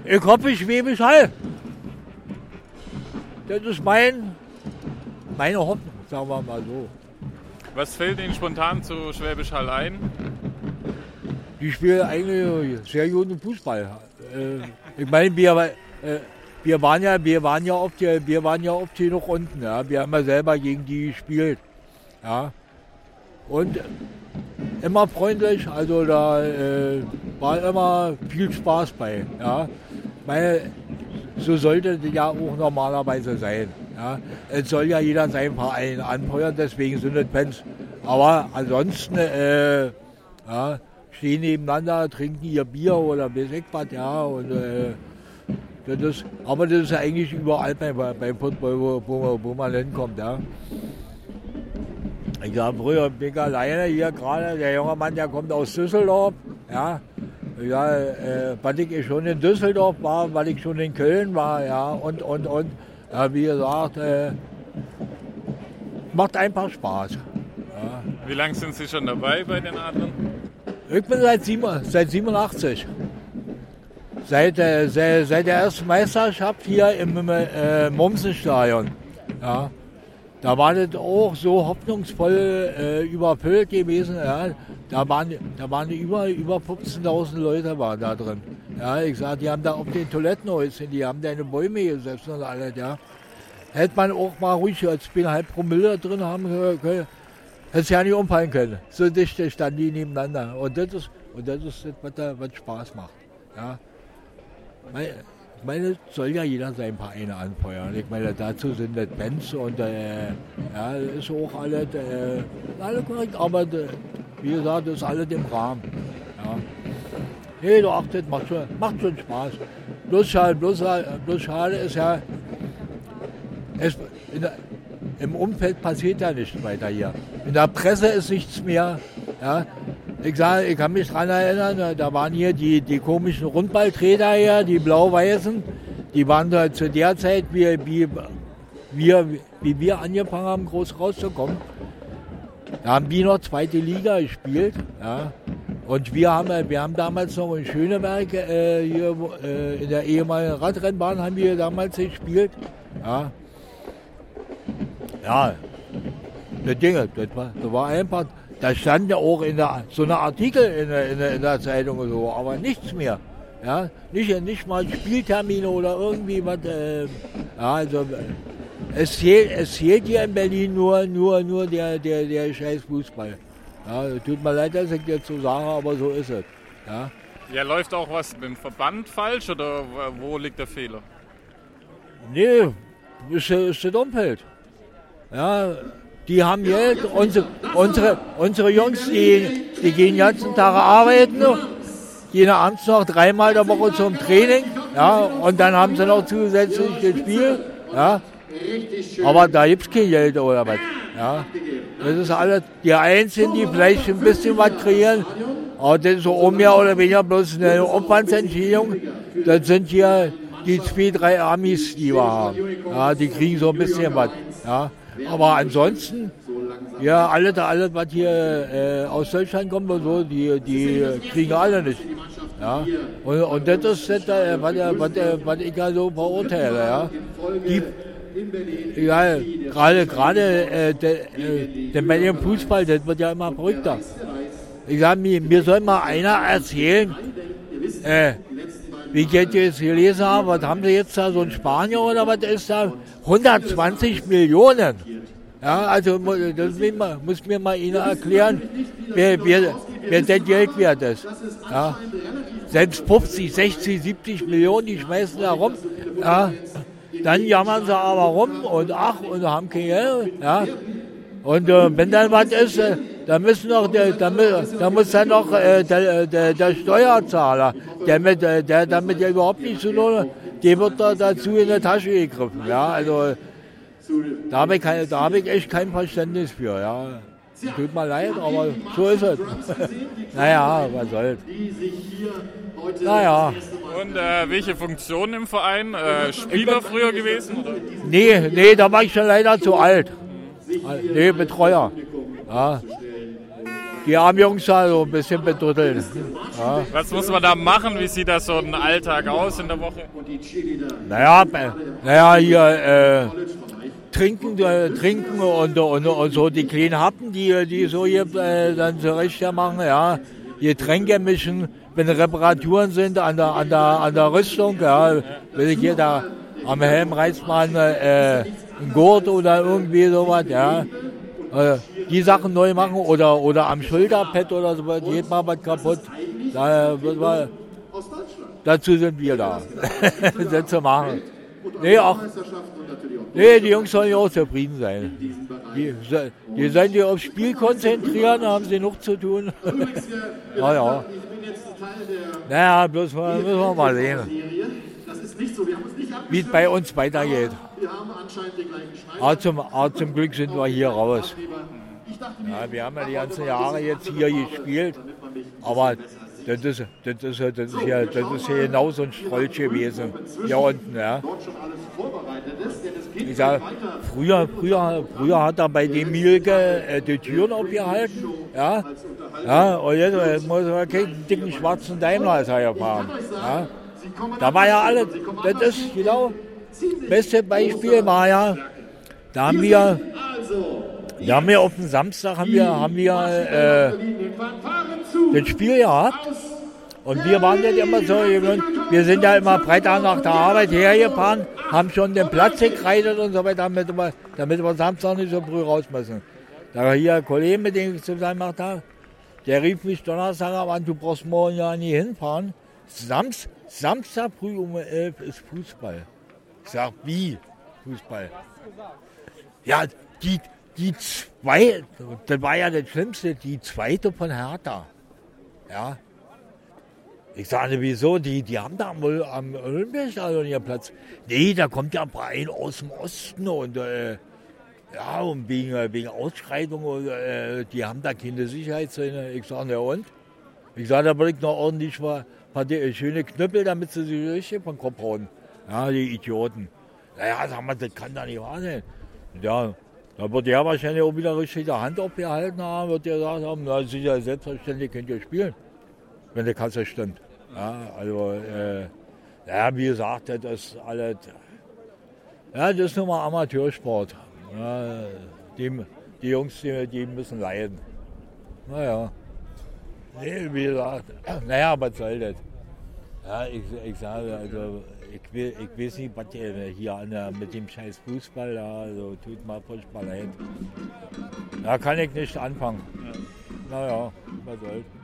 Ich hoffe Schwäbisch Hall. Das ist meine Hoffnung, sagen wir mal so. Was fällt Ihnen spontan zu Schwäbisch Hall ein? Die spielen eigentlich sehr guten Fußball. Ich meine, wir waren ja oft genug unten. Ja. Wir haben ja selber gegen die gespielt. Ja. Und immer freundlich, also da war immer viel Spaß bei. Ja. Weil so sollte es ja auch normalerweise sein. Ja. Es soll ja jeder seinen Verein anfeuern, deswegen sind es Fans. Aber ansonsten ja, stehen nebeneinander, trinken ihr Bier oder weiß ich was, ja. Und, aber das ist ja eigentlich überall beim Football, wo man hinkommt. Ja. Ich sage, früher bin ich alleine hier gerade, der junge Mann, der kommt aus Düsseldorf. Ja, ja weil ich schon in Düsseldorf war, weil ich schon in Köln war, ja, und. Ja, wie gesagt, macht einfach Spaß. Ja. Wie lange sind Sie schon dabei bei den Adlern? Ich bin seit 87. Seit der ersten Meisterschaft hier im Mommsenstadion. Ja. Da war das auch so hoffnungsvoll überfüllt gewesen. Ja. Da waren über 15.000 Leute waren da drin. Ja, ich sag, die haben da auf den Toilettenhäuschen, die haben da in den Bäume gesessen und alles. Ja. Hätte man auch mal ruhig als 2,5 Promille drin haben können, hätte es ja nicht umfallen können. So dicht standen die nebeneinander. Und das ist das, was Spaß macht. Ja. Ich meine, es soll ja jeder seinen Verein anfeuern. Ich meine, dazu sind das Bands und ja, ist auch alles korrekt, aber wie gesagt, das ist alles im Rahmen. Ja. Nee, doch, das macht schon Spaß. Bloß schade ist ja, im Umfeld passiert ja nichts weiter hier. In der Presse ist nichts mehr. Ja. Ich kann mich daran erinnern, da waren hier die komischen Rundballträger hier, die Blau-Weißen, die waren da zu der Zeit, wie wir angefangen haben, groß rauszukommen. Da haben die noch zweite Liga gespielt. Ja. Und wir haben damals noch in Schöneberg, hier in der ehemaligen Radrennbahn haben wir damals gespielt. Ja, ja, das war einfach. Da stand ja auch so eine Artikel in der Zeitung und so, aber nichts mehr. Ja? Nicht mal Spieltermine oder irgendwie was. Ja, also, es fehlt hier in Berlin nur der scheiß Fußball. Ja, tut mir leid, dass ich jetzt so sage, aber so ist es. Ja, ja, läuft auch was mit dem Verband falsch oder wo liegt der Fehler? Nee, ist das Umfeld. Ja, die haben Geld, unsere Jungs, die gehen den ganzen Tag arbeiten, gehen abends noch 3-mal der Woche zum Training, ja, und dann haben sie noch zusätzlich das Spiel, ja, aber da gibt es kein Geld oder was, ja, das ist alles, die Einzigen, die vielleicht ein bisschen was kreieren, aber das ist so mehr oder weniger bloß eine Aufwandsentschädigung, das sind hier die 2-3 Amis, die wir haben, ja, die kriegen so ein bisschen was, ja. Aber ansonsten, ja, alle, was hier aus Deutschland kommt und so, die kriegen alle nicht. Ja. Und das ist das, was ich ja so verurteile. Ja. Ja, gerade bei dem Fußball, das wird ja immer verrückter. Ich sage, mir soll mal einer erzählen, wie ich jetzt gelesen habe, was haben sie jetzt da, so ein Spanier oder was ist da? 120 Millionen. Ja, also das muss mir mal einer erklären, wer das Geld wert ist. Ja. Selbst 50, 60, 70 Millionen, die schmeißen da rum. Ja. Dann jammern sie aber rum und haben kein Geld. Ja. Und wenn dann was ist, da muss dann noch der Steuerzahler, der damit ja überhaupt nicht zu tun, dem wird da dazu in der Tasche gegriffen. Ja, also da habe ich echt kein Verständnis für. Ja. Tut mir leid, aber so ist es. Naja, was soll's. Naja. Und welche Funktion im Verein? Spieler früher gewesen? Oder? Nee, da war ich schon leider zu alt. Nee, Betreuer. Ja. die armen Jungs da so ein bisschen bedrütteln. Ja. Was muss man da machen? Wie sieht das so ein Alltag aus in der Woche? Naja, hier trinken und so die kleinen Happen, die so hier dann zurecht machen, ja. Getränke mischen, wenn Reparaturen sind an der Rüstung, ja. Wenn ich hier da am Helm reißt man einen Gurt oder irgendwie sowas, ja. Die Sachen neu machen oder am Schulterpad oder so, geht mal was kaputt. Dazu sind wir da, das zu machen. Nee, die Jungs sollen ja auch zufrieden sein. Die sollen sich aufs Spiel konzentrieren, da haben sie genug zu tun. Ja. Naja, müssen wir mal sehen, wie es bei uns weitergeht. Aber zum Glück sind wir hier raus. Ja, wir haben ja die ganzen Jahre jetzt hier gespielt, aber das ist hier genau so ein Strolch gewesen, hier unten. Ja. Ich sag, früher hat er bei dem Mielke die Türen aufgehalten. Ja, und jetzt muss man keinen dicken schwarzen Daimler ist er gefahren. Ja. Da war ja alles, das ist genau, beste Beispiel war ja, da haben wir auf dem Samstag haben wir das Spiel gehabt und wir waren nicht immer so gewöhnt. Wir sind ja immer Freitag nach der Arbeit hergefahren, haben schon den Platz gekreidet und so weiter, damit wir Samstag nicht so früh raus müssen. Da war hier ein Kollege, mit dem ich zusammen gemacht habe, der rief mich Donnerstag an, du brauchst morgen ja nicht hinfahren. Samstag früh um 11 ist Fußball. Ich sag, wie Fußball? Ja, die zwei, das war ja das Schlimmste, die zweite von Hertha. Ja. Ich sage, wieso? Die haben da wohl am Olympiastadion ihren Platz. Nee, da kommt ja ein Verein aus dem Osten und und wegen Ausschreitungen, die haben da keine Sicherheitszone. Ich sage, ja und? Ich sage, da bringt noch ordentlich ein paar schöne Knüppel, damit sie sich richtig vom Kopf hauen. Ja, die Idioten. Naja, sag mal, das kann doch nicht wahr sein. Ja, da wird der wahrscheinlich auch wieder richtig die Hand aufgehalten haben, wird der gesagt haben, na sicher, selbstverständlich könnt ihr spielen, wenn die Kasse stimmt. Ja, also, wie gesagt, das ist alles, das ist nun mal Amateursport. Ja, die Jungs, die müssen leiden. Naja, nee, wie gesagt, was soll das? Ja, ich sage, also, ich weiß nicht, was hier mit dem scheiß Fußball, also tut mir furchtbar leid. Da kann ich nicht anfangen. Naja, was soll's.